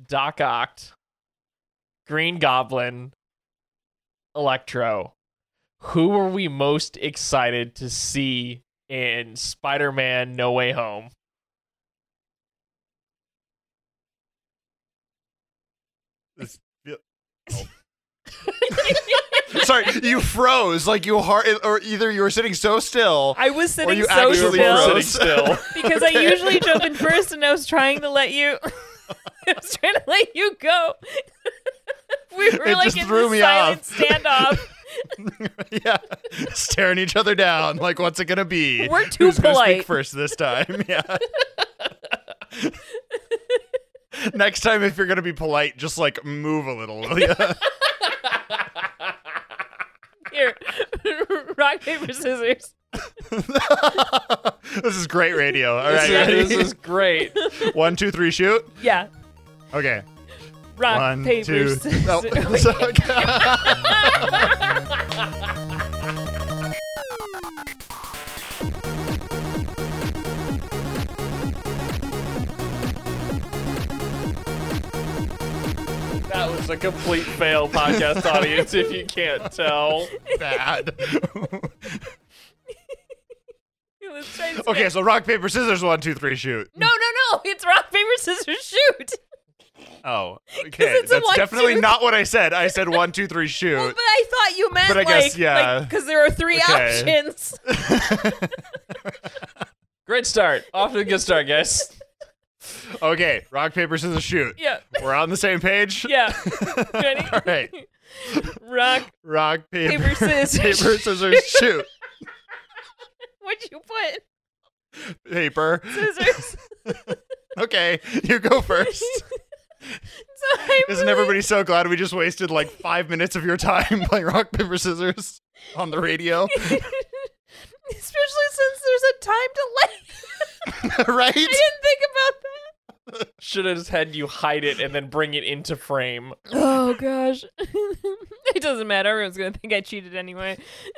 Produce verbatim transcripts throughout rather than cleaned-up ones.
Doc Ock, Green Goblin, Electro. Who are we most excited to see in Spider-Man No Way Home? This, oh. Sorry, you froze. Like you hard, or either you were sitting so still. I was sitting you so actually still. froze. Sitting still. Because I usually jump in first, and I was trying to let you. I was trying to let you go. We were It like just in threw this me silent off. standoff. Yeah, staring each other down. Like, what's it gonna be? We're too Who's gonna polite. speak first this time? Yeah. Next time, if you're gonna be polite, just like move a little, will you? Here, rock paper scissors. This is great radio. All right, This, ready? is, this is great. One, two, three, shoot. Yeah, Okay. rock One, paper two. scissors. Oh, That was a complete fail, podcast audience, if you can't tell. bad. Let's try this Okay, again. so rock, paper, scissors. One, two, three, shoot. No, no, no! It's rock paper scissors shoot. Oh, okay. it's a That's one, definitely two. not what I said. I said one, two, three, shoot. Well, but I thought you meant But I like, guess, yeah. because there are three Okay. options. Great start. Off to a good start, guys. Okay, rock, paper, scissors, shoot. Yeah, We're on the same page? yeah. Ready? All right. Rock Rock, paper, paper scissors. paper, scissors, shoot. What'd you put? Paper. Scissors. Okay, you go first. So I'm Isn't really- everybody so glad we just wasted like five minutes of your time playing rock, paper, scissors on the radio? Especially since there's a time delay. Right? I didn't think about that. Should have just had you hide it and then bring it into frame. Oh gosh. It doesn't matter. Everyone's gonna think I cheated anyway.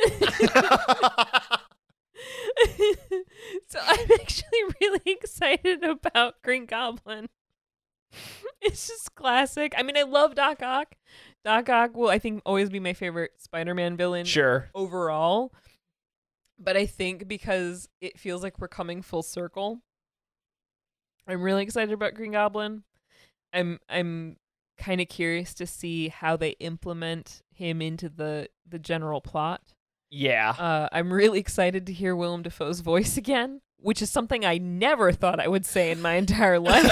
So I'm actually really excited about Green Goblin. It's just classic. I mean, I love Doc Ock. Doc Ock will, I think, always be my favorite Spider-Man villain Sure. overall. But I think because it feels like we're coming full circle, I'm really excited about Green Goblin. I'm I'm kind of curious to see how they implement him into the the general plot. Yeah. Uh, I'm really excited to hear Willem Dafoe's voice again, which is something I never thought I would say in my entire life.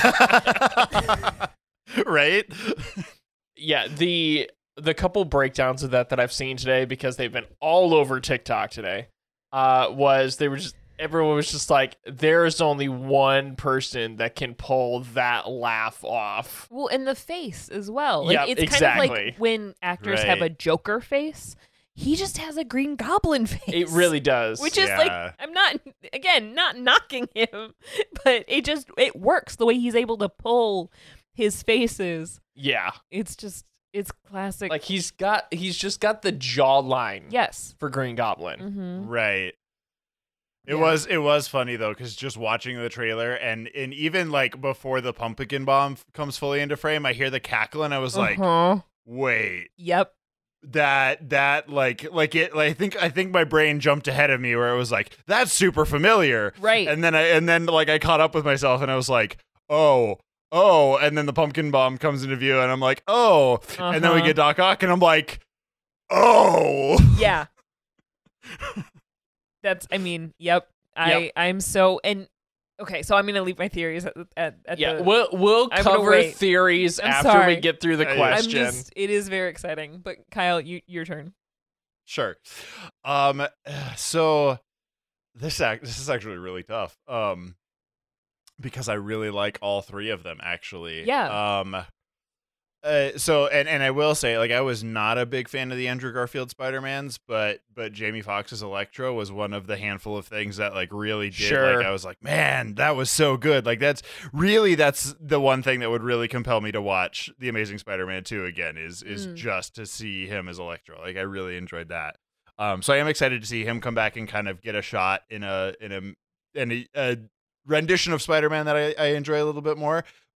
Right? Yeah, the the couple breakdowns of that that I've seen today, because they've been all over TikTok today, uh, was they were just everyone was just like, there's only one person that can pull that laugh off. Well, and the face as well. Like, Yep, it's kind of exactly. like when actors have a Right. Joker face. He just has a Green Goblin face. It really does. Which is Yeah. like, I'm not, again, not knocking him, but it just, it works the way he's able to pull his faces. yeah, It's just, it's classic. like he's got he's just got the jawline. yes. For Green Goblin. Mm-hmm. Right. It Yeah. was it was funny though, because just watching the trailer and and even like before the pumpkin bomb f- comes fully into frame, I hear the cackle and I was like, uh-huh. wait, Yep. that that like like it like, I think I think my brain jumped ahead of me where it was like, that's super familiar. Right. And then I and then like I caught up with myself and I was like, oh, oh, and then the pumpkin bomb comes into view and I'm like, oh, and then we Uh-huh. get Doc Ock and I'm like, oh. Yeah. That's, I mean, yep. I, Yep. I'm so, and, okay, so I'm going to leave my theories at, at, at Yeah, the, we'll we'll I'm gonna cover wait. theories I'm after sorry. we get through the Uh, yeah. I'm question. just, it is very exciting, but Kyle, you, your turn. Sure. Um. So this act this is actually really tough. Um. Because I really like all three of them actually. Yeah. Um. Uh, so and and I will say, like, I was not a big fan of the Andrew Garfield Spider-Mans, but but Jamie Foxx's Electro was one of the handful of things that like really did. Sure. Like, I was like, man, that was so good. Like, that's really that's the one thing that would really compel me to watch The Amazing Spider-Man two again is is Mm. just to see him as Electro. Like, I really enjoyed that. Um, so I am excited to see him come back and kind of get a shot in a in a in a, a rendition of Spider-Man that I, I enjoy a little bit more.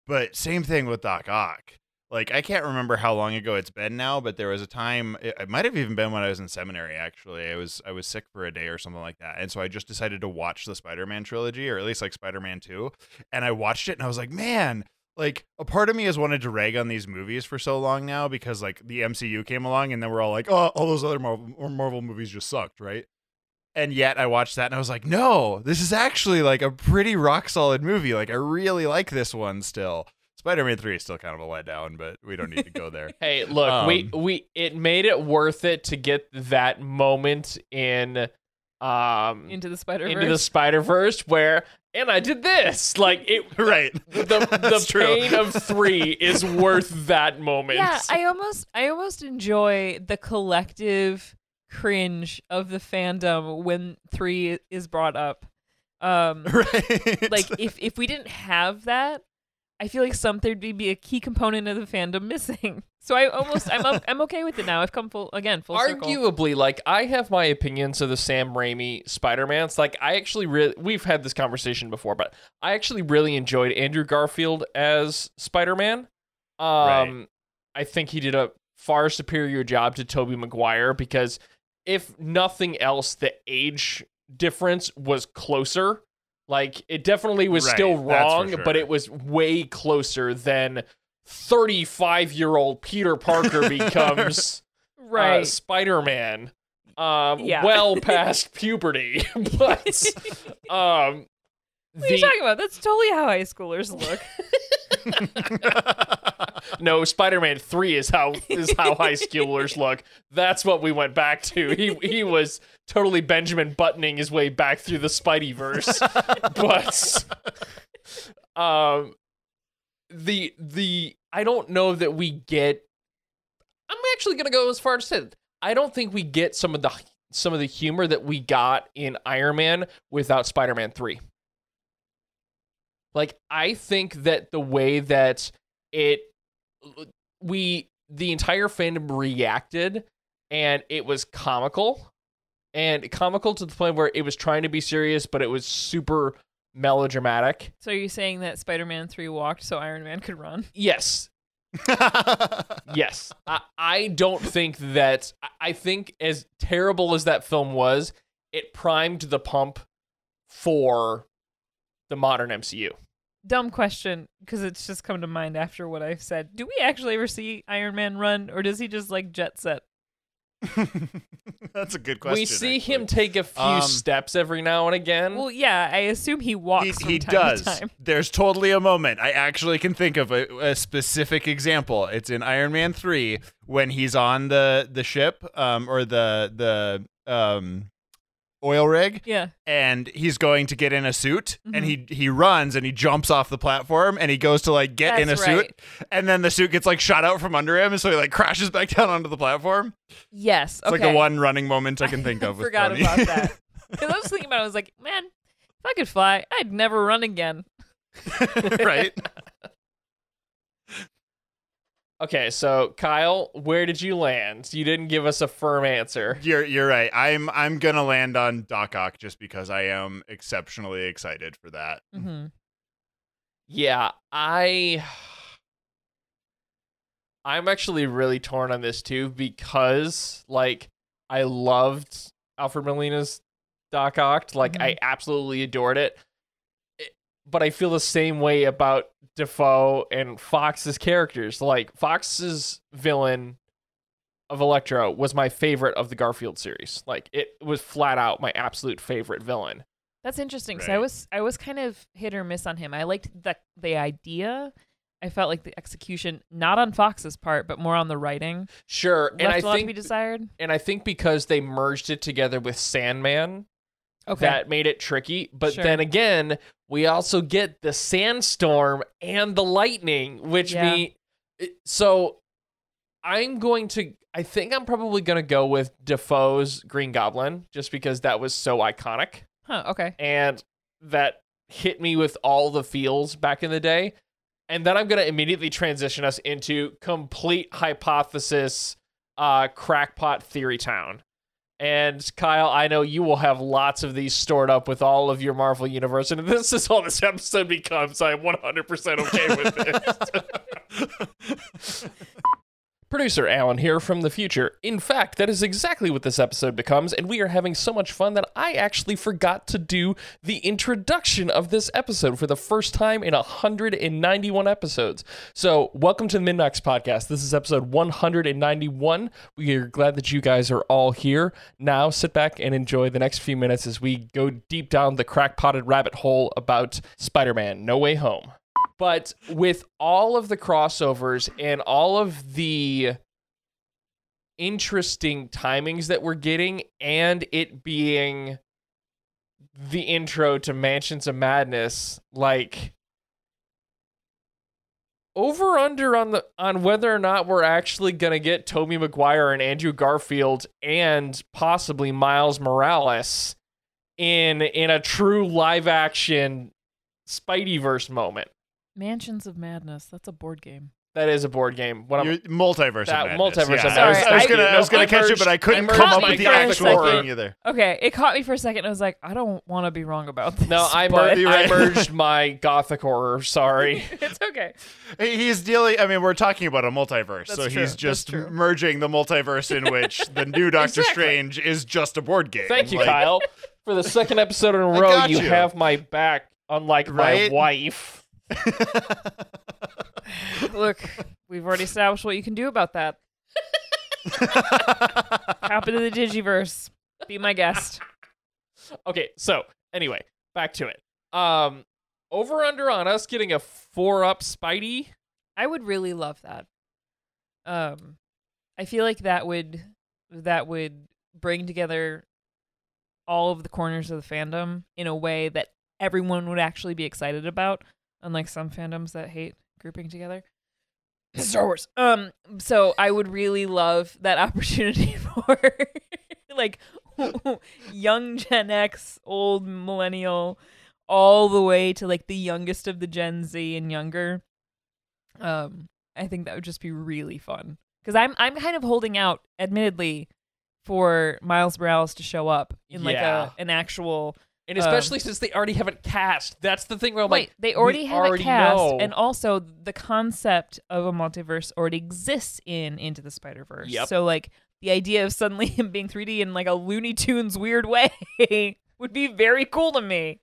But same thing with Doc Ock. Like, I can't remember how long ago it's been now, but there was a time, it, it might have even been when I was in seminary, actually. I was I was sick for a day or something like that. And so I just decided to watch the Spider-Man trilogy, or at least like Spider-Man two. And I watched it and I was like, man, like a part of me has wanted to rag on these movies for so long now because like the M C U came along and then we're all like, oh, all those other Marvel, Marvel movies just sucked, right? And yet I watched that and I was like, no, this is actually like a pretty rock solid movie. Like I really like this one still. Spider-Man three is still kind of a letdown, but we don't need to go there. Hey, look, Um, we we it made it worth it to get that moment in um Into the Spider-Verse. into the Spider-Verse where and I did this. Like it Right. the the That's true. pain of three is worth that moment. Yeah, I almost I almost enjoy the collective cringe of the fandom when three is brought up. Um Right. like if if we didn't have that, I feel like something would be a key component of the fandom missing. So I almost I'm o- I'm okay with it now. I've come full again full circle. Arguably, like I have my opinions of the Sam Raimi Spider-Mans. Like I actually really, we've had this conversation before, but I actually really enjoyed Andrew Garfield as Spider-Man. Um, Right. I think he did a far superior job to Tobey Maguire because, if nothing else, the age difference was closer. Like it definitely was Right, still that's for wrong, sure. but it was way closer than thirty-five-year-old Peter Parker becomes right. uh, Spider-Man, um, Yeah. well past puberty. But um, What are you the talking about? That's totally how high schoolers look. no, Spider-Man three is how is how high schoolers look. That's what we went back to. He he was totally Benjamin buttoning his way back through the Spideyverse, but um, the the I don't know that we get. I'm actually gonna go as far as to say I don't think we get some of the some of the humor that we got in Iron Man without Spider-Man three. Like I think that the way that it we the entire fandom reacted and it was comical and comical to the point where it was trying to be serious but it was super melodramatic. So are you saying that Spider-Man three walked so Iron Man could run? Yes. Yes. I, I don't think that I- I think as terrible as that film was, it primed the pump for the modern M C U. Dumb question, because it's just come to mind after what I've said. Do we actually ever see Iron Man run, or does he just like jet set? That's a good question. We see actually. him take a few Um, steps every now and again. Well, yeah, I assume he walks He, from he time does. to time. There's totally a moment. I actually can think of a, a specific example. It's in Iron Man three when he's on the the ship, um, or the the um, oil rig, Yeah. and he's going to get in a suit, and Mhm. he he runs and he jumps off the platform, and he goes to like get in a That's suit, right. and then the suit gets like shot out from under him, and so he like crashes back down onto the platform. Yes. It's Okay. like the one running moment I can think of. with Forgot Tony. about that. Because I was thinking about it, I was like, man, if I could fly, I'd never run again. Right? Okay, so Kyle, where did you land? You didn't give us a firm answer. You're you're right. I'm I'm gonna land on Doc Ock just because I am exceptionally excited for that. Mm-hmm. Yeah, I I'm actually really torn on this too because like I loved Alfred Molina's Doc Ock. Like I absolutely adored it. It- But I feel the same way about Defoe and Fox's characters. Like Fox's villain of Electro was my favorite of the Garfield series. Like it was flat out my absolute favorite villain. That's interesting. So I Right. was I was kind of hit or miss on him. I liked the the idea. I felt like the execution, not on Fox's part, but more on the writing, Sure, and left I a lot to think be desired. and I think because they merged it together with Sandman, Okay. that made it tricky. But Sure. then again, we also get the sandstorm and the lightning, which Yeah. me. So I'm going to. I think I'm probably going to go with Defoe's Green Goblin, just because that was so iconic Huh. Okay. and that hit me with all the feels back in the day. And then I'm going to immediately transition us into complete hypothesis, uh, crackpot theory town. And Kyle, I know you will have lots of these stored up with all of your Marvel Universe, and if this is all this episode becomes, I'm one hundred percent okay with this. Producer Alan here from the future. In fact, that is exactly what this episode becomes, and we are having so much fun that I actually forgot to do the introduction of this episode for the first time in one hundred ninety-one episodes. So, welcome to the Min-Max Podcast. This is episode one hundred ninety-one. We are glad that you guys are all here. Now, sit back and enjoy the next few minutes as we go deep down the crack-potted rabbit hole about Spider-Man No Way Home. But with all of the crossovers and all of the interesting timings that we're getting, and it being the intro to Mansions of Madness, like over under on the on whether or not we're actually gonna get Tobey Maguire and Andrew Garfield and possibly Miles Morales in in a true live action Spideyverse moment. Mansions of Madness. That's a board game. That is a board game. What You're, multiverse that of Madness. multiverse yeah. of I was, Madness. I was Sorry, gonna, I- I was gonna I catch you, but I merged- couldn't I come merged up my with the brain actual for thing it. either. Okay, it caught me for a second. I was like, I don't want to be wrong about this. No, I, but- mer- Right. I merged my gothic horror. Sorry. It's okay. He- He's dealing. I mean, we're talking about a multiverse, That's so true, he's that's just true. merging the multiverse in which the new Doctor Exactly. Strange is just a board game. Thank you, Like, Kyle. For the second episode in a I row, got you, you. have my back, unlike Right? my wife. Look, we've already established what you can do about that. Hop into the Digiverse. Be my guest. Okay, so anyway, back to it. Um, over under on us getting a four up Spidey. I would really love that. Um, I feel like that would that would bring together all of the corners of the fandom in a way that everyone would actually be excited about, unlike some fandoms that hate grouping together. Star Wars. Um, so I would really love that opportunity for like young Gen X, old millennial, all the way to like the youngest of the Gen Z and younger. Um, I think that would just be really fun because I'm I'm kind of holding out, admittedly, for Miles Morales to show up in like Yeah. a an actual. And especially since they already have it cast. That's the thing where I'm Wait, like, they already we have already it cast, know. and also the concept of a multiverse already exists in Into the Spider-Verse. Yep. So like the idea of suddenly him being three D in like a Looney Tunes weird way would be very cool to me.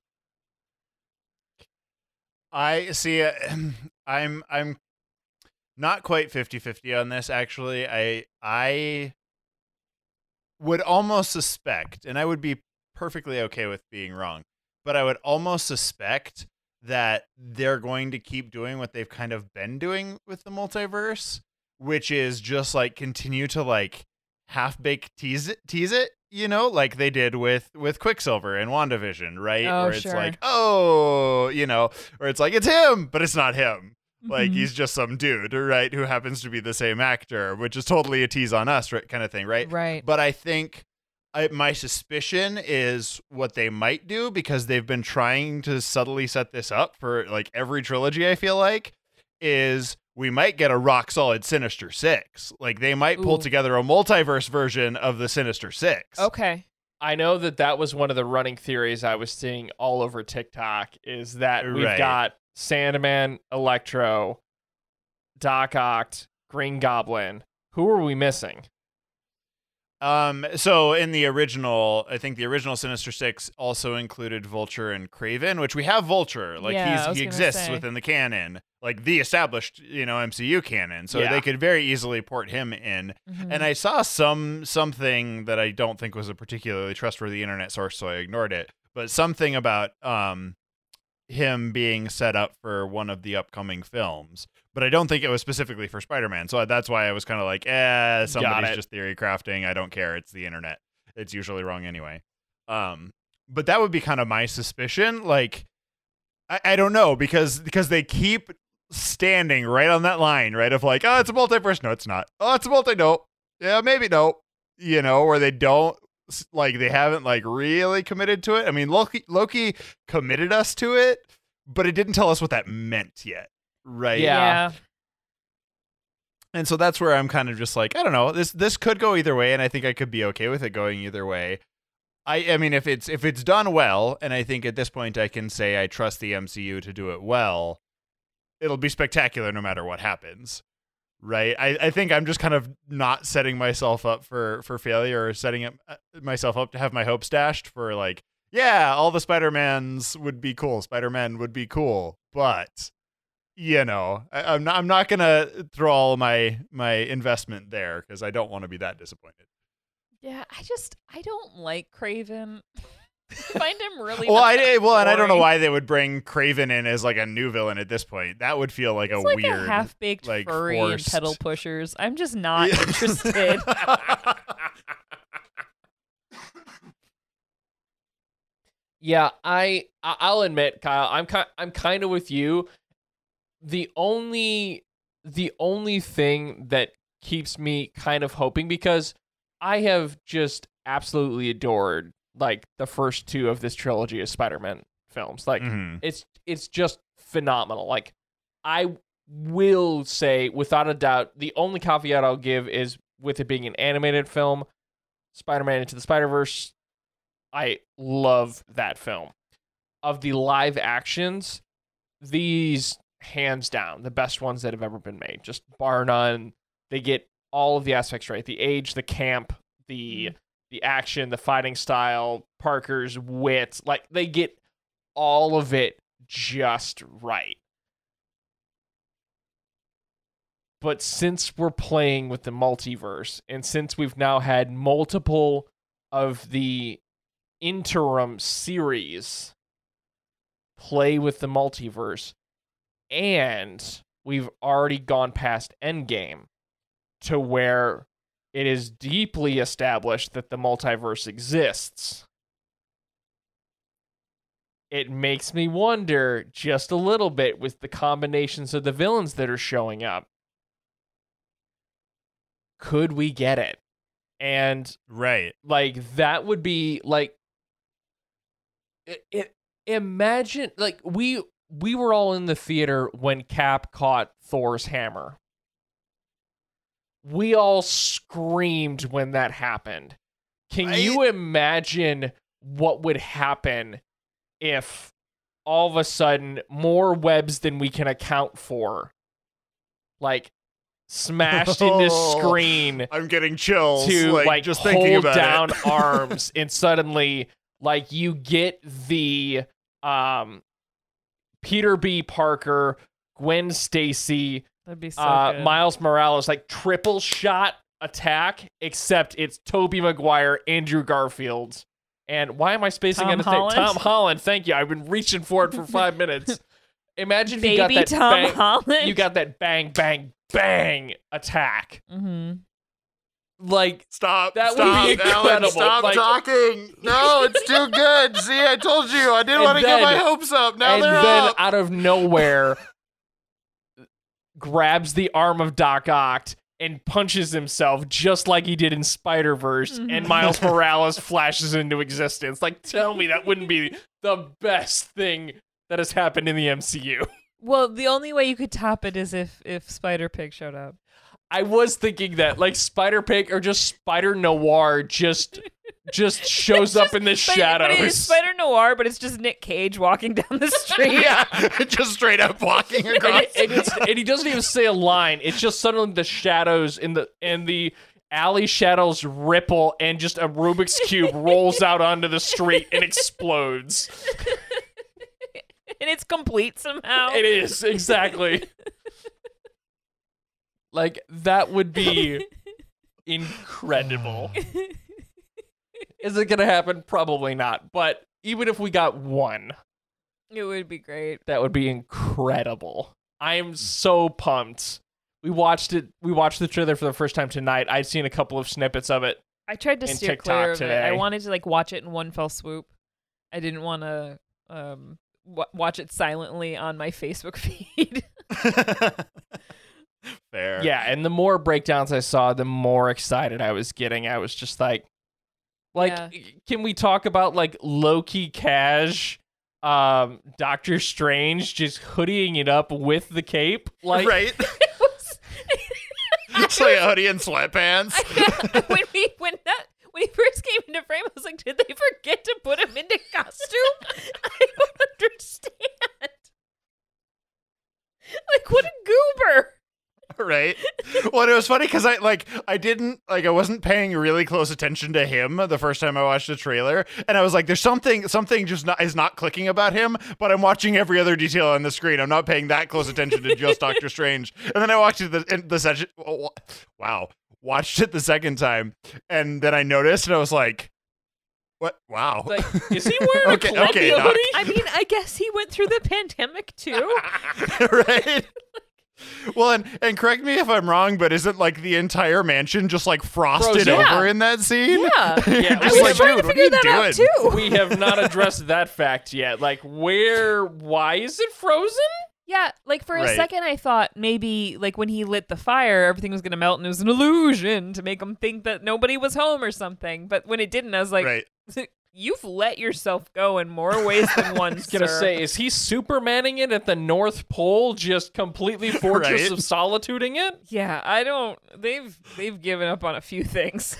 I see. Uh, I'm. I'm not quite fifty-fifty on this. Actually, I. I would almost suspect, and I would be perfectly okay with being wrong, but I would almost suspect that they're going to keep doing what they've kind of been doing with the multiverse, which is just like continue to like half-baked tease it, tease it, you know, like they did with with Quicksilver and WandaVision, right? Oh, Where it's sure. like, oh, you know, or it's like it's him, but it's not him. Like Mhm. he's just some dude, right, who happens to be the same actor, which is totally a tease on us, right, kind of thing, right? Right. But I think I, my suspicion is what they might do, because they've been trying to subtly set this up for like every trilogy, I feel like, is we might get a rock solid Sinister Six. Like they might pull Ooh. together a multiverse version of the Sinister Six. Okay. I know that that was one of the running theories I was seeing all over TikTok, is that we've Right. got Sandman, Electro, Doc Ock, Green Goblin. Who are we missing? Um, so in the original, I think the original Sinister Six also included Vulture and Kraven, which we have Vulture. Like Yeah, I he's was he gonna exists say. within the canon, like the established, you know, M C U canon. So Yeah. they could very easily port him in. Mhm. And I saw some something that I don't think was a particularly trustworthy internet source, so I ignored it. But something about um him being set up for one of the upcoming films. But I don't think it was specifically for Spider-Man. So that's why I was kind of like, eh, somebody's it. just theory crafting. I don't care. It's the internet. It's usually wrong anyway. Um, but that would be kind of my suspicion. Like, I, I don't know, because because they keep standing right on that line, right? Of like, oh, it's a multiverse. No, it's not. Oh, it's a multi. No. Yeah, maybe no. You know, where they don't, like, they haven't like really committed to it. I mean, Loki Loki committed us to it, but it didn't tell us what that meant yet. Right. Yeah. Yeah. And so that's where I'm kind of just like, I don't know, this this could go either way, and I think I could be okay with it going either way. I I mean, if it's if it's done well, and I think at this point I can say I trust the M C U to do it well, it'll be spectacular no matter what happens, right? I, I think I'm just kind of not setting myself up for, for failure or setting up myself up to have my hopes dashed for like, yeah, all the Spider-Mans would be cool. Spider-Man would be cool, but you know, I, I'm not I'm not gonna throw all my my investment there because I don't want to be that disappointed. Yeah, I just I don't like Craven. I find him really well, I well, and I don't know boring. why they would bring Craven in as like a new villain at this point. That would feel like It's a like weird, a half-baked like, furry forced- and pedal pushers. I'm just not Yeah. interested. Yeah, I I- I'll admit, Kyle, I'm kind I'm kind of with you. The only the only thing that keeps me kind of hoping, because I have just absolutely adored like the first two of this trilogy of Spider-Man films. Like Mhm. it's it's just phenomenal. Like I will say without a doubt, the only caveat I'll give is with it being an animated film, Spider-Man Into the Spider-Verse, I love that film. Of the live actions, these hands down the best ones that have ever been made, just bar none. They get all of the aspects right: the age, the camp, the Mm. the action, the fighting style, Parker's wit. Like they get all of it just right. But since we're playing with the multiverse, and since we've now had multiple of the interim series play with the multiverse, and we've already gone past Endgame to where it is deeply established that the multiverse exists, it makes me wonder just a little bit with the combinations of the villains that are showing up. Could we get it? And Right. like that would be like it, it imagine like we we were all in the theater when Cap caught Thor's hammer. We all screamed when that happened. Can I- you imagine what would happen if all of a sudden more webs than we can account for like smashed into Oh, screen I'm getting chills to like, like just thinking hold about down it. arms, and suddenly like you get the um Peter B. Parker, Gwen Stacy, That'd be so uh good. Miles Morales like triple shot attack, except it's Tobey Maguire, Andrew Garfield, and why am I spacing Tom on his name? Holland? Tom Holland. Thank you. I've been reaching for it for five minutes. Imagine if you got Baby that Tom bang, Holland. you got that bang bang bang attack. Mm-hmm. Like Stop. That would stop, be Alan, incredible. stop Like- talking. No, it's too good. See, I told you. I didn't And want to get my then- hopes up. Now and they're then up. out of nowhere grabs the arm of Doc Ock and punches himself just like he did in Spider-Verse, and Mhm. Miles Morales flashes into existence. Like, tell me that wouldn't be the best thing that has happened in the M C U. Well, the only way you could top it is if if Spider Pig showed up. I was thinking that, like, Spider-Pig or just Spider-Noir just just shows up in the But- shadows. But it's Spider Noir, but it's just Nick Cage walking down the street. Yeah, just straight up walking and, across. it- and, it's, and he doesn't even say a line. It's just suddenly the shadows in the and the alley shadows ripple, and just a Rubik's cube rolls out onto the street and explodes. And it's complete somehow. It is exactly like that would be incredible. Is it gonna happen? Probably not. But even if we got one, It would be great. that would be incredible. I am so pumped. We watched it. We watched the trailer for the first time tonight. I'd seen a couple of snippets of it. I tried to And steer TikTok clear of it. today. I wanted to like watch it in one fell swoop. I didn't want to um w- watch it silently on my Facebook feed. Fair. Yeah, and the more breakdowns I saw, the more excited I was getting. I was just like, like, Yeah. can we talk about like Loki Cash, um, Doctor Strange just hoodieing it up with the cape? Like, right. It was- It's like Odie in sweatpants. I, when we when that when he first came into frame, I was like, did they forget to put him into costume? I don't understand. Like, what a goober. Right. Well, it was funny because I like I didn't like I wasn't paying really close attention to him the first time I watched the trailer, and I was like, "There's something something just not is not clicking about him." But I'm watching every other detail on the screen. I'm not paying that close attention to just Doctor Strange. And then I watched it the in the session. Oh, wow, watched it the second time, and then I noticed, and I was like, "What? Wow." Like, is he wearing Okay, a Columbia okay, Doc. hoodie? I mean, I guess he went through the pandemic too. Right. Well, and, and correct me if I'm wrong, but isn't like the entire mansion just like frosted Frozen. over Yeah. in that scene? Yeah. Yeah, Just we I like, was trying dude, to what are figure you that out doing? too. We have not addressed that fact yet. Like, where? Why is it frozen? Yeah, like for a Right. second I thought maybe like when he lit the fire, everything was gonna melt and it was an illusion to make him think that nobody was home or something. But when it didn't, I was like, Right. you've let yourself go in more ways than one. I was gonna sir. say, is he Supermaning it at the North Pole, just completely Fortress Right. of Solituding it? Yeah, I don't. They've they've given up on a few things.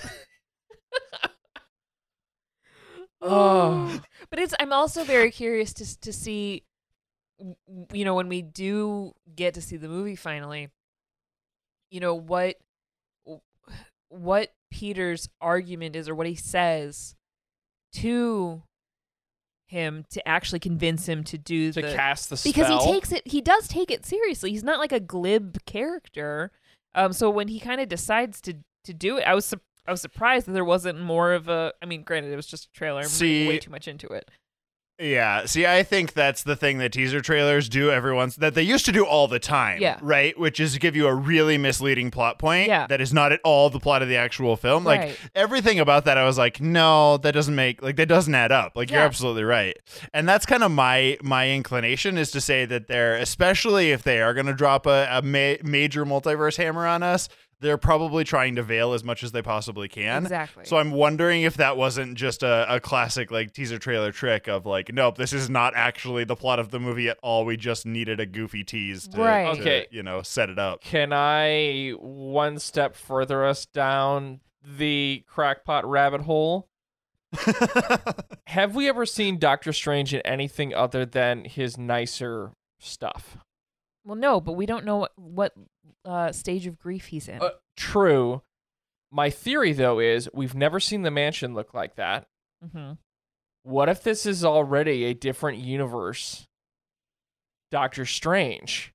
Oh. But it's. I'm also very curious to to see, w- you know, when we do get to see the movie finally, you know what, what Peter's argument is or what he says to him to actually convince him to do To the cast the spell. because he takes it he does take it seriously. He's not like a glib character. Um so when he kind of decides to to do it, I was su- I was surprised that there wasn't more of a I mean, granted it was just a trailer. I'm See- reading way too much into it. Yeah. See, I think that's the thing that teaser trailers do every once that they used to do all the time. Yeah. Right. Which is give you a really misleading plot point. Yeah. That is not at all the plot of the actual film. Like Right. everything about that, I was like, no, that doesn't make like that doesn't add up. Like you're Yeah. absolutely right. And that's kind of my my inclination is to say that they're especially if they are going to drop a, a ma- major multiverse hammer on us. They're probably trying to veil as much as they possibly can. Exactly. So I'm wondering if that wasn't just a, a classic like teaser trailer trick of like, nope, this is not actually the plot of the movie at all. We just needed a goofy tease to, Right. to, Okay. you know, set it up. Can I one step further us down the crackpot rabbit hole? Have we ever seen Doctor Strange in anything other than his nicer stuff? Well, no, but we don't know what what uh, stage of grief he's in. Uh, true. My theory, though, is we've never seen the mansion look like that. mm-hmm. What if this is already a different universe? Doctor Strange.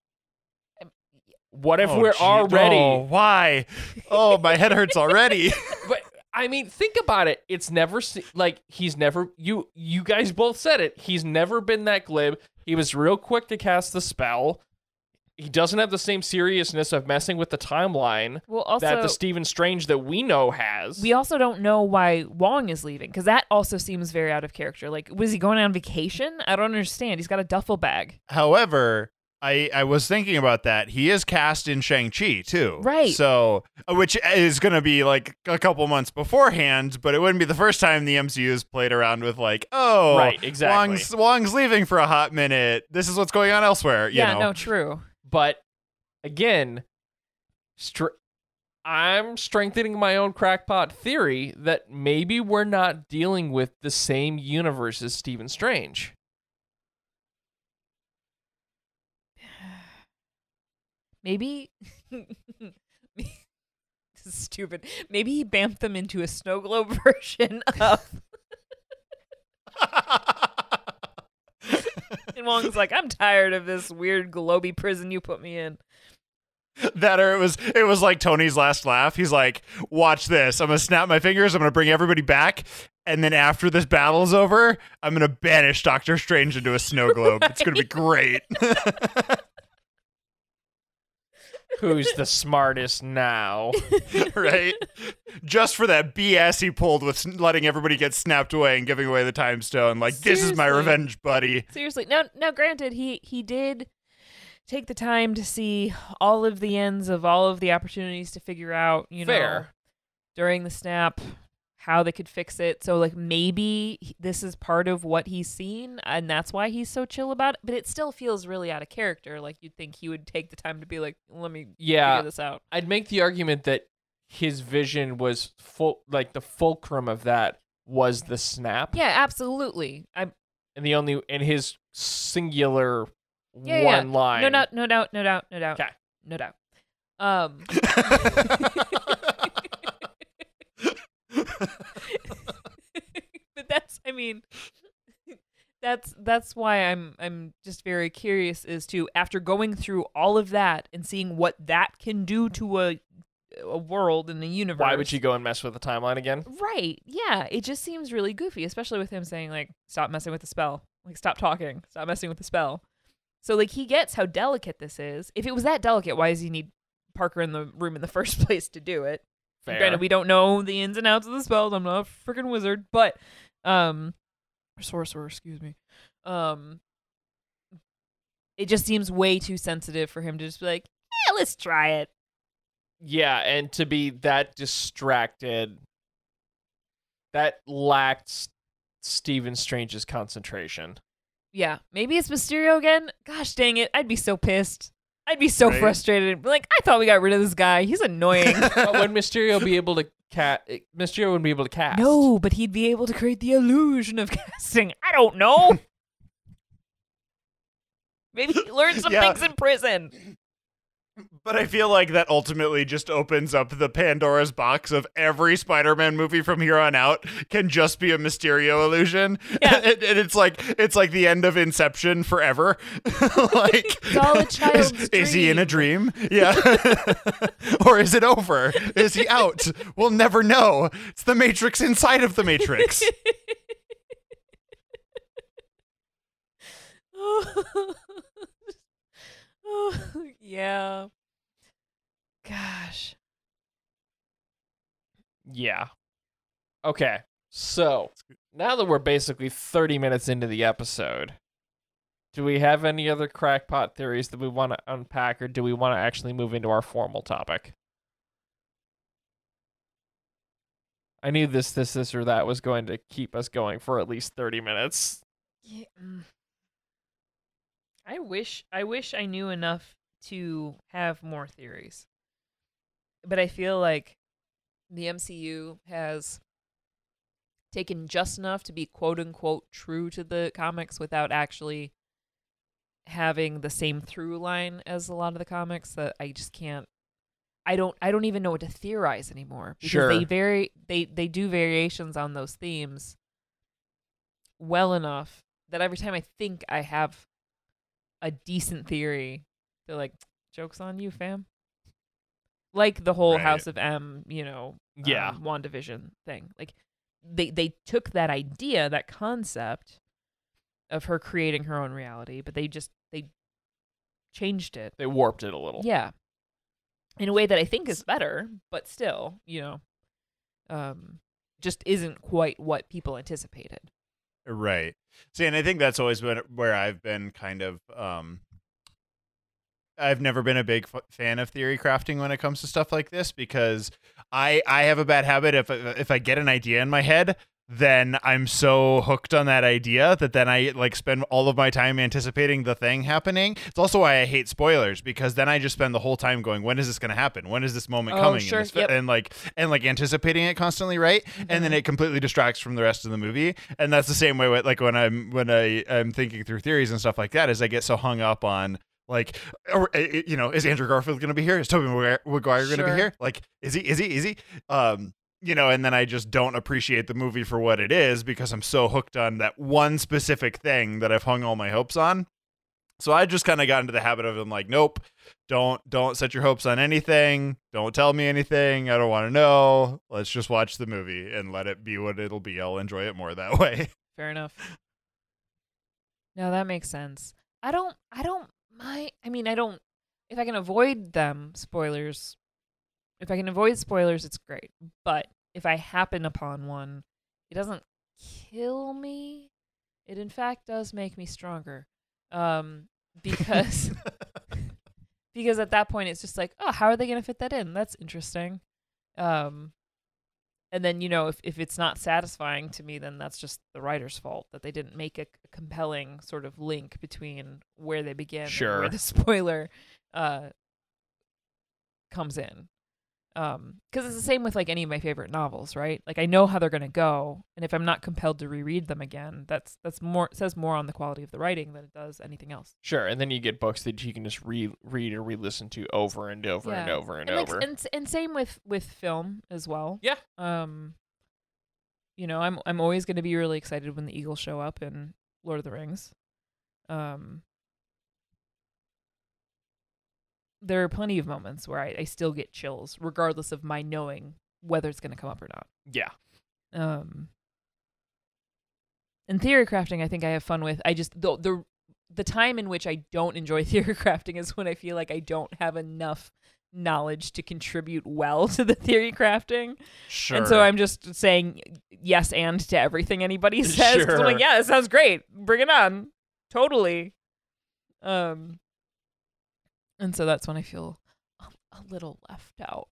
What if Oh, we're gee- already... Oh, why? Oh, my head hurts already. But I mean, think about it. It's never se- like he's never you you guys both said it. He's never been that glib. He was real quick to cast the spell. He doesn't have the same seriousness of messing with the timeline Well, also that the Stephen Strange that we know has. we also don't know why Wong is leaving because that also seems very out of character. Like, was he going on vacation? I don't understand. He's got a duffel bag. However, I, I was thinking about that. He is cast in Shang-Chi, too. Right. So, which is going to be like a couple months beforehand, but it wouldn't be the first time the M C U has played around with like, oh, Right, exactly. Wong's, Wong's leaving for a hot minute. This is what's going on elsewhere. You yeah, know? no, true. But again, str- I'm strengthening my own crackpot theory that maybe we're not dealing with the same universe as Stephen Strange. Maybe this is stupid. Maybe he bamped them into a snow globe version of. And Wong's like, I'm tired of this weird globy prison you put me in. That or it was it was like Tony's last laugh. He's like, watch this. I'm gonna snap my fingers, I'm gonna bring everybody back, and then after this battle's over, I'm gonna banish Doctor Strange into a snow globe. It's gonna be great. Who's the smartest now? Right? Just for that B S he pulled with s- letting everybody get snapped away and giving away the time stone. Like, this is my Seriously. revenge, buddy. Seriously. Now, now, granted, he he did take the time to see all of the ends of all of the opportunities to figure out, you know, Fair. during the snap how they could fix it. So like maybe he- this is part of what he's seen and that's why he's so chill about it, but it still feels really out of character. Like you'd think he would take the time to be like, let me Yeah. figure this out. I'd make the argument that his vision was full, like the fulcrum of that was the snap. Yeah, absolutely. I And the only, and his singular Yeah, yeah. one line. no doubt, no doubt, no doubt, no doubt. Okay. No doubt. Um but that's I mean that's that's why I'm I'm just very curious as to after going through all of that and seeing what that can do to a a world and a universe. Why would you go and mess with the timeline again? Right. Yeah. It just seems really goofy, especially with him saying, like, stop messing with the spell. Like, stop talking. Stop messing with the spell. So, like, he gets how delicate this is. If it was that delicate, why does he need Parker in the room in the first place to do it? Fair. Granted, we don't know the ins and outs of the spells. I'm not a freaking wizard. But, um, or sorcerer, excuse me. Um, it just seems way too sensitive for him to just be like, yeah, let's try it. Yeah, and to be that distracted, that lacked S- Stephen Strange's concentration. Yeah, maybe it's Mysterio again. Gosh dang it, I'd be so pissed. I'd be so Right? frustrated. Like, I thought we got rid of this guy. He's annoying. But would Mysterio be able to cat? Mysterio wouldn't be able to cast. No, but he'd be able to create the illusion of casting. I don't know. Maybe he learned some Yeah. things in prison. But I feel like that ultimately just opens up the Pandora's box of every Spider-Man movie from here on out can just be a Mysterio illusion. Yeah. and, and it's like it's like the end of Inception forever. Like It's all a child's is, is he in a dream? Yeah. Or is it over? Is he out? We'll never know. It's the Matrix inside of the Matrix. Yeah. Gosh. Yeah. Okay. So now that we're basically thirty minutes into the episode, do we have any other crackpot theories that we want to unpack, or do we want to actually move into our formal topic? I knew this, this, this, or that was going to keep us going for at least thirty minutes. Yeah. mm. I wish I wish I knew enough to have more theories. But I feel like the M C U has taken just enough to be quote unquote true to the comics without actually having the same through line as a lot of the comics that I just can't I don't I don't even know what to theorize anymore. Because Sure. they vary they, they do variations on those themes well enough that every time I think I have a decent theory, they're like, joke's on you, fam. Like the whole Right. House of M, you know, Yeah. um, WandaVision thing. Like they they took that idea, that concept of her creating her own reality, but they just they changed it. They warped it a little. Yeah. In a way that I think is better, but still, you know, um just isn't quite what people anticipated. Right. See, and I think that's always been where I've been kind of um I've never been a big f- fan of theory crafting when it comes to stuff like this, because I I have a bad habit if if I get an idea in my head, then I'm so hooked on that idea that then I like spend all of my time anticipating the thing happening. It's also why I hate spoilers, because then I just spend the whole time going, when is this going to happen? When is this moment Oh, coming? sure, And, this fi- yep. and like and like anticipating it constantly, right? And then it completely distracts from the rest of the movie. And that's the same way with like when I'm when I am thinking through theories and stuff like that, is I get so hung up on like, or, uh, you know, is Andrew Garfield going to be here? Is Tobey Maguire, Maguire going to Sure. be here? Like, is he? Is he? Is he? Um, you know, and then I just don't appreciate the movie for what it is because I'm so hooked on that one specific thing that I've hung all my hopes on. So I just kind of got into the habit of I'm like, nope, don't don't set your hopes on anything. Don't tell me anything. I don't want to know. Let's just watch the movie and let it be what it'll be. I'll enjoy it more that way. Fair enough. No, that makes sense. I don't I don't my I mean I don't if I can avoid them spoilers if I can avoid spoilers it's great. But if I happen upon one, it doesn't kill me. It in fact does make me stronger. Um because because at that point it's just like, oh, how are they going to fit that in? That's interesting. Um and then, you know, if, if it's not satisfying to me, then that's just the writer's fault that they didn't make a, a compelling sort of link between where they begin Sure. and where the spoiler uh, comes in. Um, because it's the same with like any of my favorite novels, right? Like I know how they're gonna go, and if I'm not compelled to reread them again, that's that's more says more on the quality of the writing than it does anything else. Sure, and then you get books that you can just re read or re-listen to over and over and Yeah. over and, And, like, over. and and same with with film as well. Yeah. Um, you know, I'm I'm always gonna be really excited when the Eagles show up in Lord of the Rings. Um. There are plenty of moments where I, I still get chills, regardless of my knowing whether it's going to come up or not. yeah. Um, and theory crafting, I think I have fun with. I just the the the time in which I don't enjoy theory crafting is when I feel like I don't have enough knowledge to contribute well to the theory crafting. Sure. And so I'm just saying yes and to everything anybody says. 'Cause I'm Sure. like, yeah, that sounds great. Bring it on. Totally. Um. And so that's when I feel a, a little left out.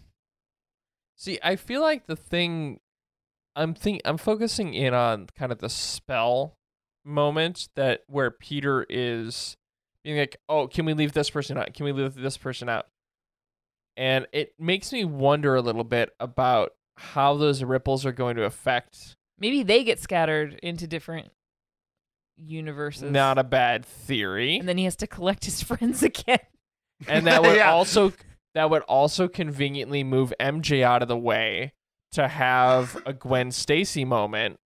See, I feel like the thing I'm think I'm focusing in on kind of the spell moment that where Peter is being like, "Oh, can we leave this person out? Can we leave this person out?" And it makes me wonder a little bit about how those ripples are going to affect. Maybe they get scattered into different universes. Not a bad theory. And then he has to collect his friends again. And that would Yeah. also that would also conveniently move M J out of the way to have a Gwen Stacy moment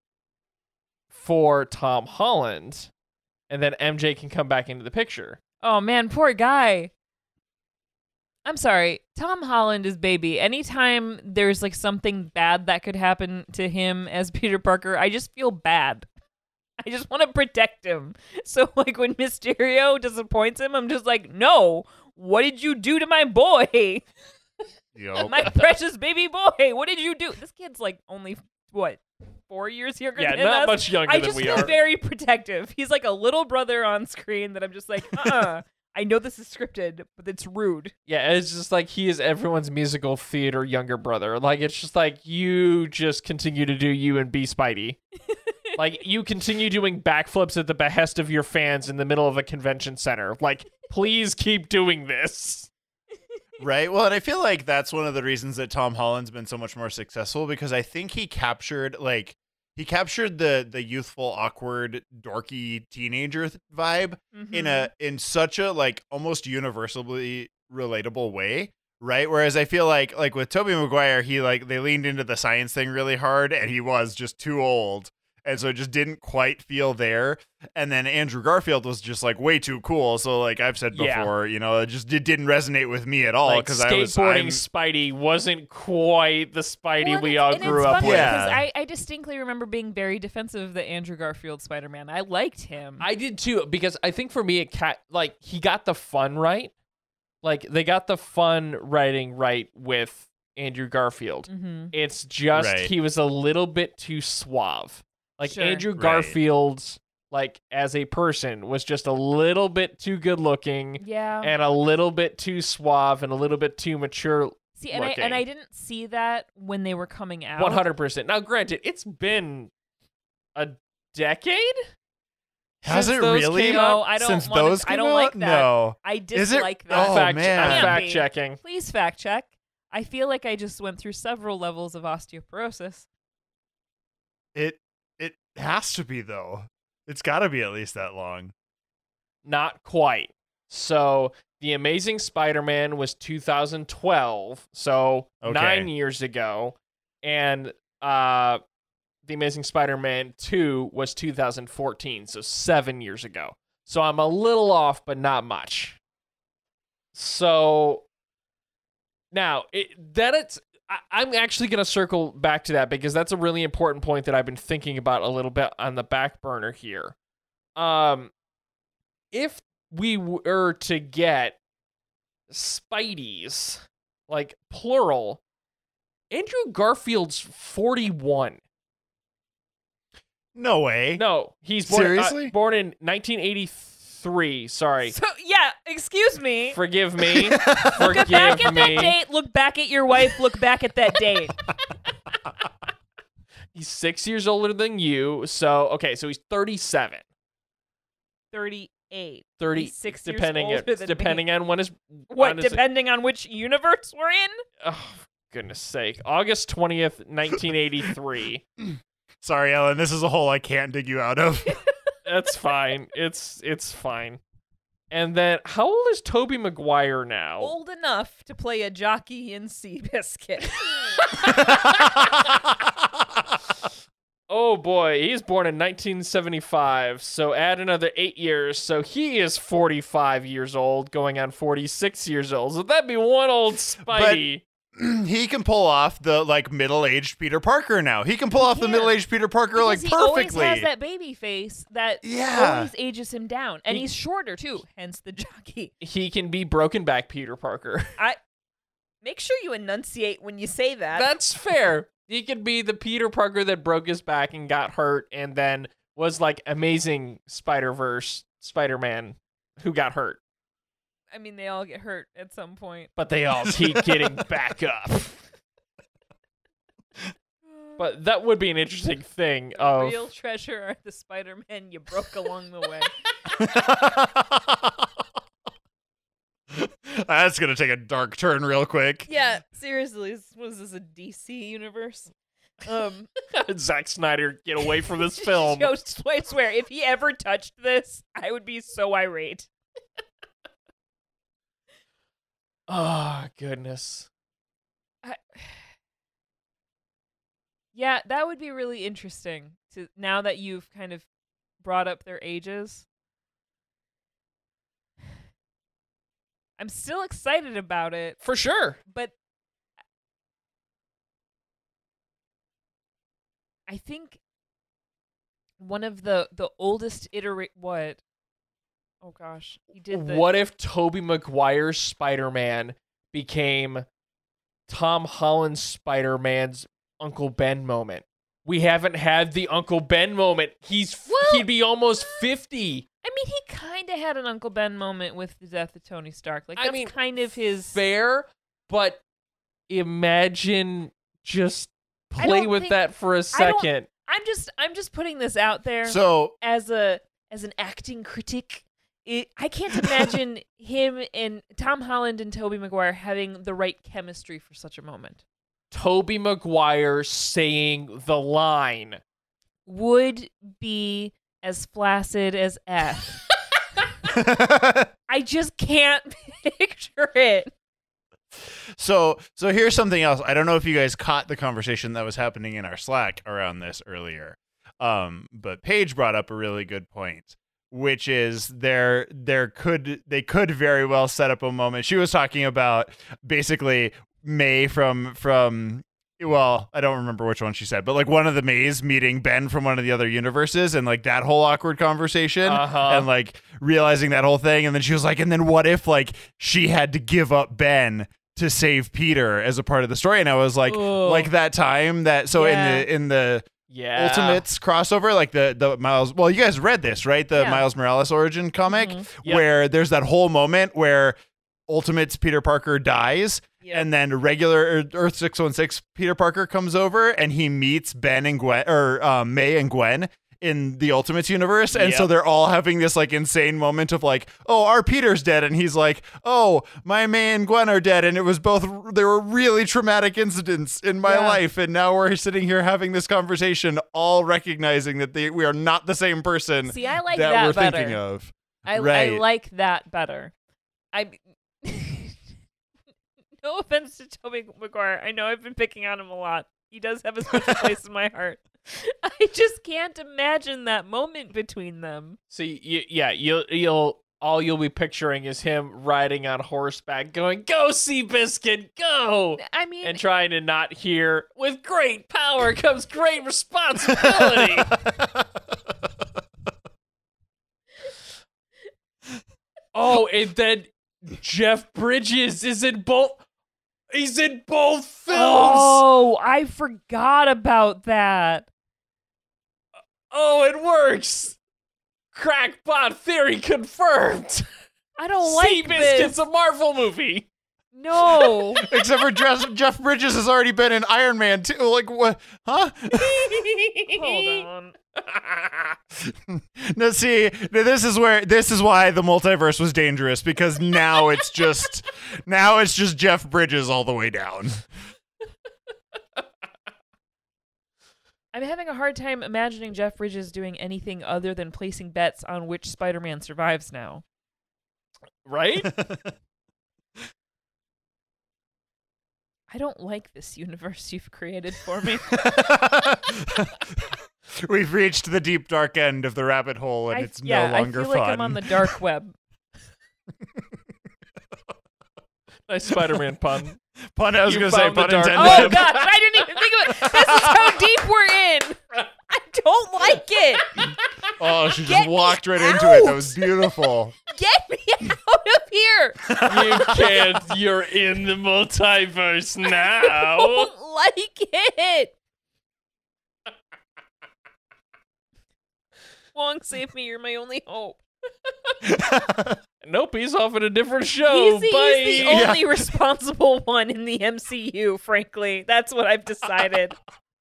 for Tom Holland, and then M J can come back into the picture. Oh man, poor guy. I'm sorry. Tom Holland is baby. Anytime there's like something bad that could happen to him as Peter Parker, I just feel bad. I just want to protect him. So like when Mysterio disappoints him, I'm just like, no, what did you do to my boy? Yup. My precious baby boy. What did you do? This kid's like only, what, four years younger Yeah, than not us? much younger I than just we feel are. very protective. He's like a little brother on screen that I'm just like, uh-uh. I know this is scripted, but it's rude. Yeah, it's just like he is everyone's musical theater younger brother. Like it's just like you just continue to do you and be Spidey. Like you continue doing backflips at the behest of your fans in the middle of a convention center. Like please keep doing this. Right. Well, and I feel like that's one of the reasons that Tom Holland's been so much more successful, because I think he captured like he captured the the youthful, awkward, dorky teenager th- vibe Mm-hmm. in a in such a like almost universally relatable way. Right. Whereas I feel like like with Tobey Maguire, he like they leaned into the science thing really hard, and he was just too old. And so it just didn't quite feel there. And then Andrew Garfield was just like way too cool. So like I've said Yeah. before, you know, it just it didn't resonate with me at all Like because I was skateboarding I'm, Spidey wasn't quite the Spidey Well, and we it's- all and grew it's up funny with. Yeah. because I, I distinctly remember being very defensive of the Andrew Garfield Spider-Man. I liked him. I did too, because I think for me, it cat like he got the fun right. Like they got the fun writing right with Andrew Garfield. mm-hmm. It's just Right. he was a little bit too suave. Like Sure. Andrew Right. Garfield's like as a person was just a little bit too good looking Yeah. and a little bit too suave and a little bit too mature. see, and I looking. and I didn't see that when they were coming out. One hundred percent. Now, granted, it's been a decade. Has since it those really? came No, out? I don't Since wanna- those I came don't out? like that. No. I Is it- dislike that. I'm Oh, fact, man. I'm Can't fact be. checking. Please fact check. I feel like I just went through several levels of osteoporosis. It it has to be though. It's got to be at least that long. Not quite. So, The Amazing Spider-Man was two thousand twelve, so Okay. nine years ago, and uh, The Amazing Spider-Man two was two thousand fourteen, so seven years ago. So I'm a little off, but not much. So now it, that it's. I, I'm actually going to circle back to that because that's a really important point that I've been thinking about a little bit on the back burner here. Um, if we were to get Spideys, like plural, Andrew Garfield's forty-one. No way. No, he's born, Seriously? uh, born in nineteen eighty-three. Sorry. So yeah, excuse me. Forgive me. Look Forgive back at me. that date. Look back at your wife. Look back at that date. He's six years older than you. So, okay, so he's thirty-seven. thirty-eight. thirty, He's six depending years older on, than depending me. on when his What, on his- depending on which universe we're in? Oh, goodness sake. August twentieth, nineteen eighty-three. Sorry, Ellen. This is a hole I can't dig you out of. That's fine. It's it's fine. And then, how old is Tobey Maguire now? Old enough to play a jockey in Seabiscuit. Oh boy, he's born in nineteen seventy-five, so add another eight years, so he is forty-five years old, going on forty-six years old. So that'd be one old Spidey. He can pull off the like middle-aged Peter Parker now. He can pull off the can. middle-aged Peter Parker like Because he always perfectly. has that baby face that Yeah. always ages him down. And He- he's shorter, too, hence the jockey. He can be broken back Peter Parker. I Make sure you enunciate when you say that. That's fair. He could be the Peter Parker that broke his back and got hurt and then was like Amazing Spider-Verse Spider-Man who got hurt. I mean, they all get hurt at some point. But they all keep getting back up. But that would be an interesting thing The of real treasure are the Spider-Man you broke along the way. That's gonna take a dark turn real quick. Yeah, seriously, this- was this a D C universe? Um, Zack Snyder, get away from this film. Yo, I swear, if he ever touched this, I would be so irate. Oh, goodness. I... Yeah, that would be really interesting. To now that you've kind of brought up their ages, I'm still excited about it, For sure. but I think one of the the oldest iterate what? Oh gosh, he did the What if Tobey Maguire's Spider-Man became Tom Holland's Spider-Man's Uncle Ben moment? We haven't had the Uncle Ben moment. He's f- Well- he'd be almost fifty. I mean, he kind of had an Uncle Ben moment with the death of Tony Stark. Like I that's mean, kind of his. Fair, but imagine just I play don't with think- that for a I don't- second. I'm just, I'm just putting this out there So as a, as an acting critic. It, I can't imagine him and Tom Holland and Tobey Maguire having the right chemistry for such a moment. Tobey Maguire saying the line. Would be as flaccid as F. I just can't picture it. So, so here's something else. I don't know if you guys caught the conversation that was happening in our Slack around this earlier. Um, but Paige brought up a really good point, which is there there could they could very well set up a moment. She was talking about basically May from from well, I don't remember which one she said, but like one of the Mays meeting Ben from one of the other universes and like that whole awkward conversation Uh-huh. and like realizing that whole thing. And then she was like, and then what if like she had to give up Ben to save Peter as a part of the story? And I was like, Ugh. like that time that so Yeah. in the in the Yeah. Ultimates crossover, like the the Miles. Well, you guys read this, right? The Yeah. Miles Morales origin comic, Mhm. Yep. where there's that whole moment where Ultimates Peter Parker dies, Yeah. and then regular Earth six one six Peter Parker comes over and he meets Ben and Gwen or um, May and Gwen in the Ultimates universe, and so Yep. they're all having this like insane moment of like, oh, our Peter's dead, and he's like, oh, my May and Gwen are dead, and it was both they were really traumatic incidents in my Yeah. life, and now we're sitting here having this conversation, all recognizing that they, we are not the same person See, I like that, that, we're better. thinking of. I, I Right. like that better. I. No offense to Tobey Maguire. I know I've been picking on him a lot. He does have a special place in my heart. I just can't imagine that moment between them. So you, yeah, you'll you'll all you'll be picturing is him riding on horseback, going, "Go, Seabiscuit, go!" I mean, and trying to not hear, "With great power comes great responsibility." Oh, and then Jeff Bridges is in both. He's in both films. oh, I forgot about that. Oh, it works. Crackpot theory confirmed. I don't like Seabiscuit's this. a Marvel movie. No. Except for Jeff, Jeff Bridges has already been in Iron Man too. Like what? Huh? Hold on. No, see, this is where this is why the multiverse was dangerous, because now it's just now it's just Jeff Bridges all the way down. I'm having a hard time imagining Jeff Bridges doing anything other than placing bets on which Spider-Man survives now. Right? I don't like this universe you've created for me. We've reached the deep dark end of the rabbit hole, and I, it's yeah, no longer I feel fun. like I'm on the dark web. Nice Spider-Man pun. Pun, I was You going to say found the pun dark intended. Oh gosh, I didn't even think of it. This is how deep we're in. I don't like it. Oh, she just Get me walked right into it. That out. was beautiful. Get me out of here. You can't. You're in the multiverse I now. don't like it. Wong, save me. You're my only hope. Nope, he's off at a different show. He's the, Bye. he's the only responsible one in the M C U, frankly. That's what I've decided.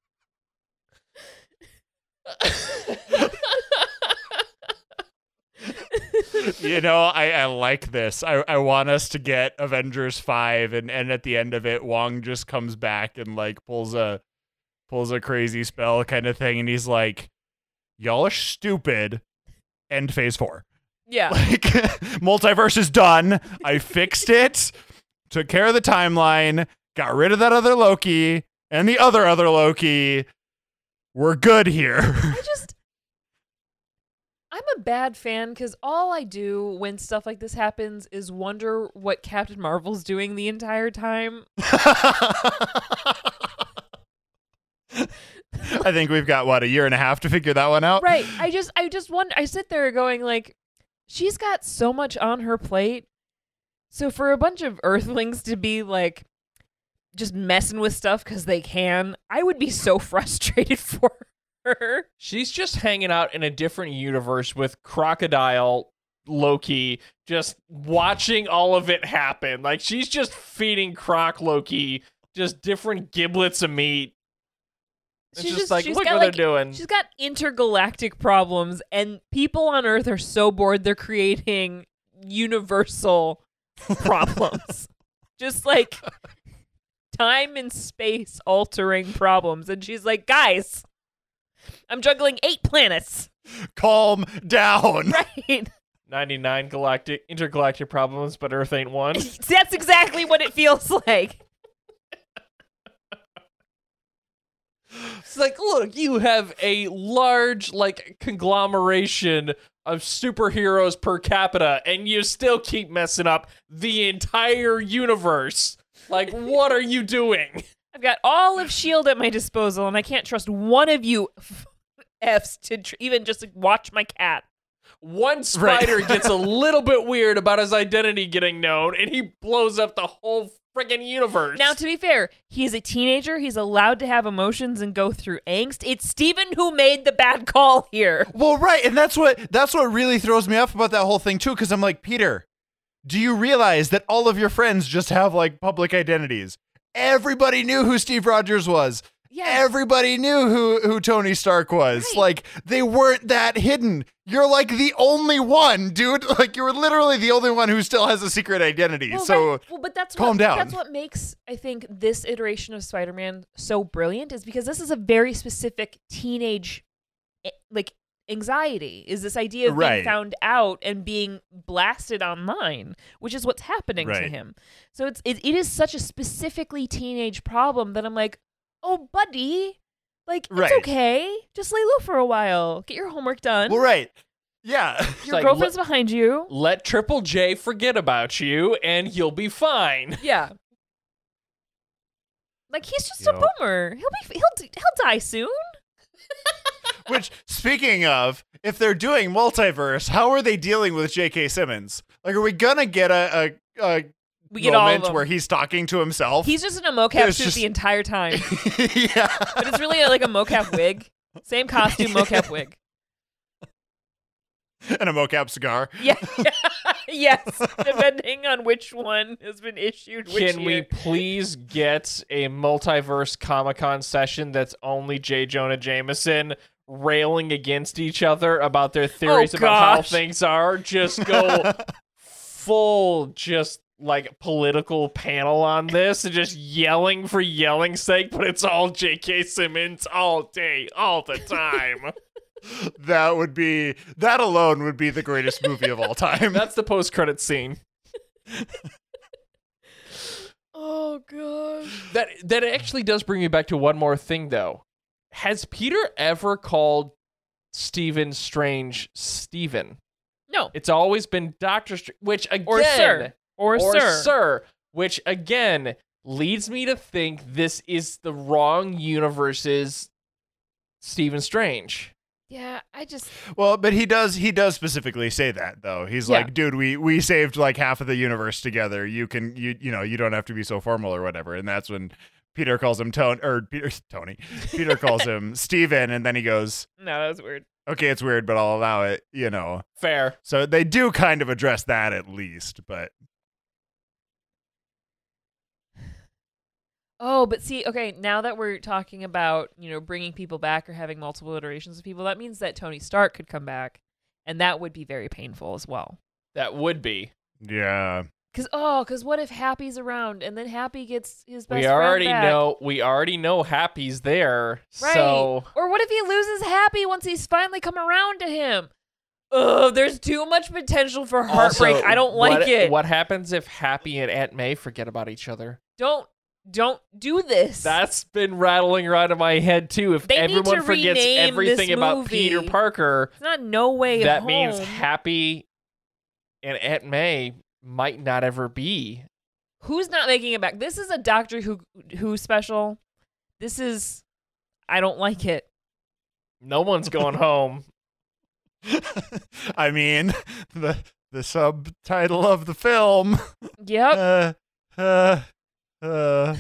You know, I, I like this. I, I want us to get Avengers five, and, and at the end of it, Wong just comes back and like pulls a pulls a crazy spell kind of thing, and he's like, "Y'all are stupid." End phase four. Yeah. Like, multiverse is done. I fixed it. Took care of the timeline. Got rid of that other Loki and the other other Loki. We're good here. I just, I'm a bad fan because all I do when stuff like this happens is wonder what Captain Marvel's doing the entire time. I think we've got, what, a year and a half to figure that one out? Right. I just, I just wonder, I sit there going like, she's got so much on her plate. So for a bunch of Earthlings to be like, just messing with stuff because they can, I would be so frustrated for her. She's just hanging out in a different universe with Crocodile Loki, just watching all of it happen. Like, she's just feeding Croc Loki just different giblets of meat. It's She's just, just- like, she's look got, what like- they're doing. She's got intergalactic problems, and people on Earth are so bored they're creating universal problems. Just like time and space altering problems. And she's like, guys, I'm juggling eight planets. Calm down. Right. ninety-nine galactic intergalactic problems, but Earth ain't one. That's exactly what it feels like. It's like, look, you have a large, like, conglomeration of superheroes per capita, and you still keep messing up the entire universe. Like, what are you doing? I've got all of S H I E L D at my disposal, and I can't trust one of you F's to tr- even just like, watch my cat. One spider Right. gets a little bit weird about his identity getting known, and he blows up the whole friggin' universe. Now, to be fair, he's a teenager. He's allowed to have emotions and go through angst. It's Steven who made the bad call here. Well, right, and that's what that's what really throws me off about that whole thing too, because I'm like, Peter, do you realize that all of your friends just have like public identities? Everybody knew who Steve Rogers was. Yeah. Everybody knew who, who Tony Stark was. Right. Like, they weren't that hidden. You're like the only one, dude. Like, you're literally the only one who still has a secret identity. Well, so right. well, but that's calm what, down. That's what makes, I think, this iteration of Spider-Man so brilliant is because this is a very specific teenage, eh, like, anxiety. Is this idea of being Right. found out and being blasted online, which is what's happening to Right. him. So it's it, it is such a specifically teenage problem that I'm like, oh, buddy, like, Right. it's okay. Just lay low for a while. Get your homework done. well, right. Yeah. Your like, girlfriend's behind you. let Triple J forget about you, and you'll be fine. Yeah. Like, he's just You a know. boomer. He'll be he'll he'll die soon. Which, speaking of, if they're doing multiverse, how are they dealing with J K. Simmons? Like, are we gonna get a, a, a We get all of moment them. where he's talking to himself? He's just in a mocap There's suit just- the entire time, yeah. but it's really like a mocap wig. Same costume, mocap wig. And a mocap cigar. Yeah, Yes, depending on which one has been issued. Which Can we year. please get a multiverse Comic-Con session that's only J. Jonah Jameson railing against each other about their theories Oh, about how gosh. things are? Just go full, just like political panel on this and just yelling for yelling's sake, but it's all J K. Simmons all day, all the time. That would be that alone would be the greatest movie of all time. That's the post-credit scene. Oh gosh. That that actually does bring me back to one more thing, though. Has Peter ever called Stephen Strange Stephen? No. It's always been Doctor Strange, which again, Or sir. Or, or sir. sir, which again leads me to think this is the wrong universe's Stephen Strange. Yeah, I just. Well, but he does he does specifically say that though. He's Yeah. like, dude, we we saved like half of the universe together. You can you you know, you don't have to be so formal or whatever. And that's when Peter calls him Tony or Peter Tony. Peter calls him Steven, and then he goes, No, that was weird. okay, it's weird, but I'll allow it, you know. Fair. So they do kind of address that at least, but Oh, but see, okay, now that we're talking about, you know, bringing people back or having multiple iterations of people, that means that Tony Stark could come back, and that would be very painful as well. That would be. yeah. Cause oh, cause what if Happy's around and then Happy gets his best We friend already back? know we already know Happy's there. Right. So Or what if he loses Happy once he's finally come around to him? Ugh, there's too much potential for heartbreak. Also, I don't like what, it. What happens if Happy and Aunt May forget about each other? Don't don't do this. That's been rattling around in my head too. If They need everyone to forgets rename everything this about movie. Peter Parker, it's not No Way that Home. means Happy and Aunt May might not ever be. Who's not making it back? This is a Doctor Who Who special. This is I don't like it. No one's going home. I mean, the the subtitle of the film. Yep. Uh, uh, uh.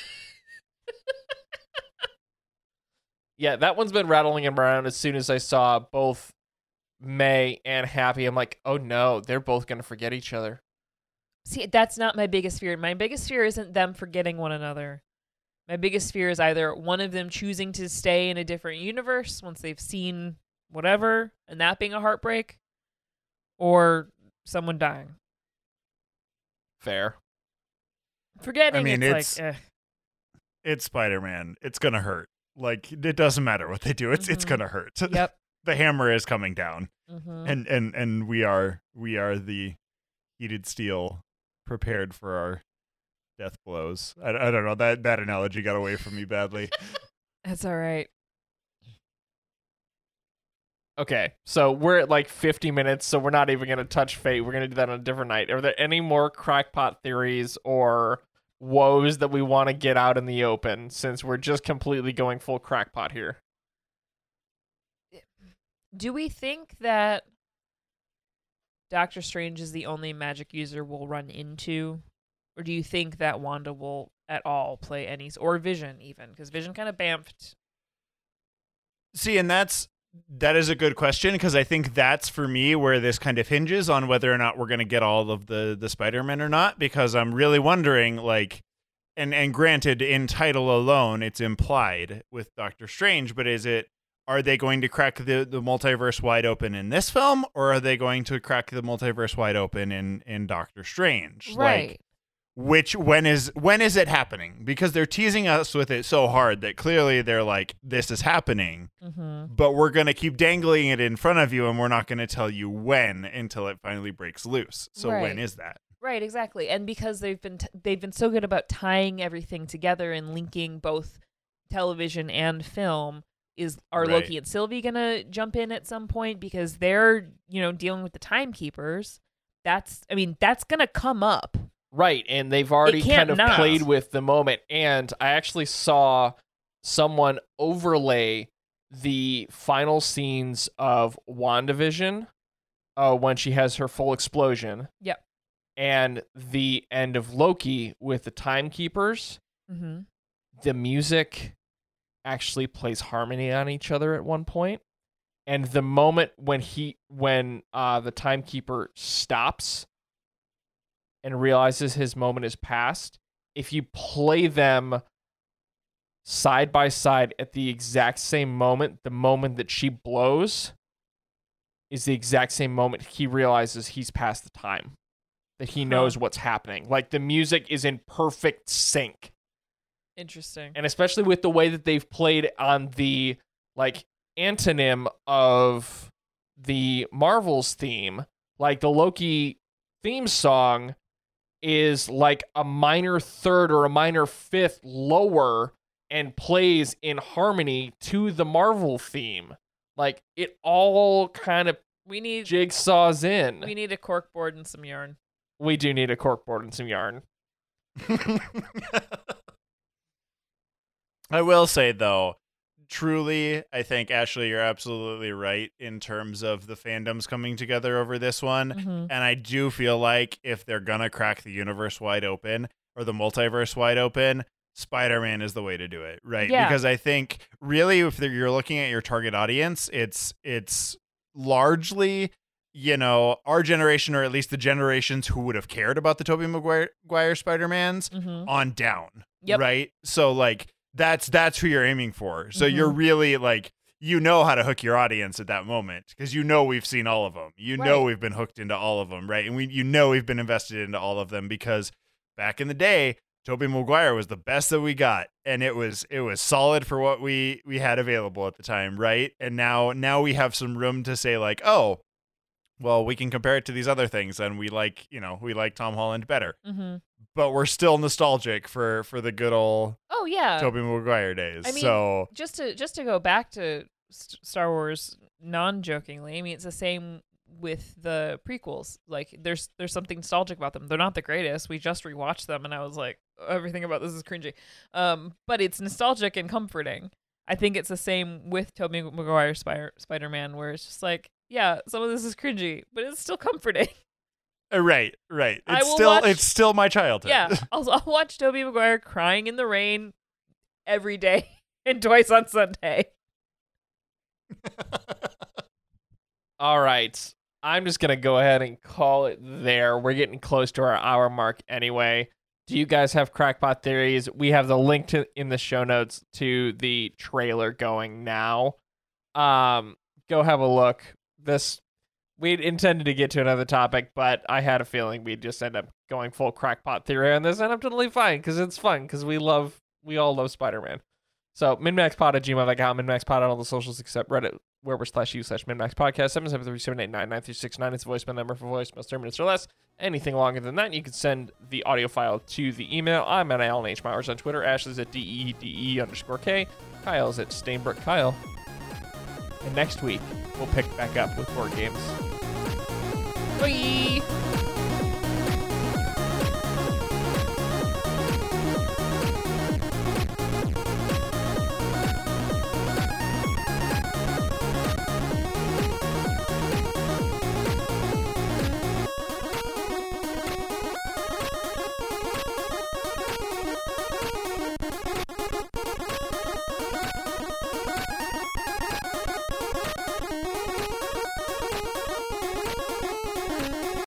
Yeah, that one's been rattling around as soon as I saw both May and Happy. I'm like, oh no, they're both going to forget each other. See, that's not my biggest fear. My biggest fear isn't them forgetting one another. My biggest fear is either one of them choosing to stay in a different universe once they've seen whatever, and that being a heartbreak, or someone dying. Fair. Forgetting, I mean, it's, it's- like, eh. It's Spider-Man. It's gonna hurt. Like it doesn't matter what they do. It's it's Mhm. gonna hurt. Yep. The hammer is coming down, hmm and and and we are we are the heated steel, prepared for our death blows. I, I don't know, that that analogy got away from me badly. That's all right. Okay, so we're at like fifty minutes, so we're not even going to touch fate. We're going to do that on a different night. Are there any more crackpot theories or woes that we want to get out in the open since we're just completely going full crackpot here? Do we think that Doctor Strange is the only magic user we'll run into? Or do you think that Wanda will at all play any, or Vision even? Because Vision kind of bamfed. See, and that's that is a good question, because I think that's for me where this kind of hinges on whether or not we're going to get all of the the Spider-Men or not, because I'm really wondering, like, and and granted, in title alone it's implied with Doctor Strange, but is it, are they going to crack the, the multiverse wide open in this film, or are they going to crack the multiverse wide open in in Doctor Strange? Right. Like, which when is when is it happening? Because they're teasing us with it so hard that clearly they're like, this is happening, Mm-hmm. but we're going to keep dangling it in front of you, and we're not going to tell you when until it finally breaks loose. So Right. when is that? Right, exactly. And because they've been t- they've been so good about tying everything together and linking both television and film, is are Right. Loki and Sylvie going to jump in at some point, because they're, you know, dealing with the timekeepers? That's I mean, that's going to come up. Right, and they've already can't kind of not. played with the moment. And I actually saw someone overlay the final scenes of WandaVision uh, when she has her full explosion. Yep. And the end of Loki with the timekeepers. Mm-hmm. The music actually plays harmony on each other at one point. And the moment when he when uh, the timekeeper stops and realizes his moment is past, if you play them side by side at the exact same moment, the moment that she blows is the exact same moment he realizes he's past the time, that he knows Huh. what's happening. Like, the music is in perfect sync. Interesting. And especially with the way that they've played on the, like, antonym of the Marvel's theme, like the Loki theme song is like a minor third or a minor fifth lower and plays in harmony to the Marvel theme. Like, it all kind of We need jigsaws in. we need a cork board and some yarn. We do need a corkboard and some yarn. I will say, though, truly, I think, Ashley, you're absolutely right in terms of the fandoms coming together over this one. Mm-hmm. And I do feel like if they're going to crack the universe wide open or the multiverse wide open, Spider-Man is the way to do it, right? Yeah. Because I think really if you're looking at your target audience, it's it's largely, you know, our generation, or at least the generations who would have cared about the Tobey Maguire, Maguire Spider-Mans Mm-hmm. on down, Yep. right? So like that's that's who you're aiming for. So Mhm. you're really like, you know how to hook your audience at that moment because you know we've seen all of them. You know Right. we've been hooked into all of them, right? And we you know we've been invested into all of them because back in the day, Tobey Maguire was the best that we got, and it was it was solid for what we we had available at the time, right? And now now we have some room to say like, oh, well, we can compare it to these other things, and we like you know we like Tom Holland better, Mm-hmm. but we're still nostalgic for for the good old Oh yeah. Tobey Maguire days. I mean, so just to just to go back to St- Star Wars non-jokingly, I mean it's the same with the prequels. Like there's there's something nostalgic about them. They're not the greatest. We just rewatched them and I was like, everything about this is cringy. Um, but it's nostalgic and comforting. I think it's the same with Tobey Maguire Spider Spider-Man, where it's just like, yeah, some of this is cringy, but it's still comforting. uh, right, right. I It's will still watch- it's still my childhood. Yeah, I'll, I'll watch Tobey Maguire crying in the rain every day and twice on Sunday. All right. I'm just going to go ahead and call it there. We're getting close to our hour mark anyway. Do you guys have crackpot theories? We have the link to in the show notes to the trailer going now. Um, go have a look. This we intended to get to another topic, but I had a feeling we'd just end up going full crackpot theory on this, and I'm totally fine because it's fun because we love we all love Spider-Man. So minmaxpod at gmail dot com, minmaxpod on all the socials except Reddit, where we're slash u slash minmaxpodcast, seven seven three seven eight nine nine three six nine. It's a voicemail number for voicemails thirty minutes or less. Anything longer than that, you can send the audio file to the email. I'm at Alan H. Myers on Twitter. Ashley's at D E D E underscore K. Kyle's at Stainbrook Kyle. And next week, we'll pick back up with board games. Bye.